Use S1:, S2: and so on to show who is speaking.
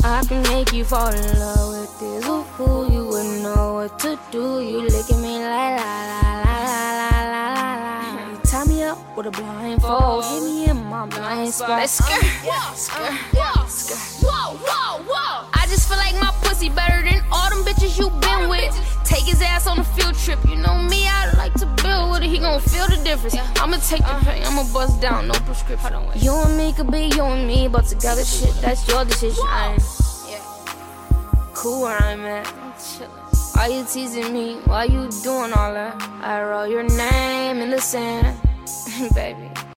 S1: I can make you fall in love with this. Ooh, you wouldn't know what to do. You licking me like la la la la la la la la. You tie me up with a blindfold, hit me in my blind spot. Let's skirt, skirt.
S2: Whoa, whoa, whoa. I just feel like my pussy better than all them bitches you been with. Take his ass on a field trip. You know me, I like to build with it. He gon' feel the difference. I'ma take the pain, I'ma bust down, no prescription. You and me could be you and me, but together shit, that's your decision. I'm cool where I'm at. I'm chillin'. Why you teasing me? Why you doing all that? I wrote your name in the sand, baby.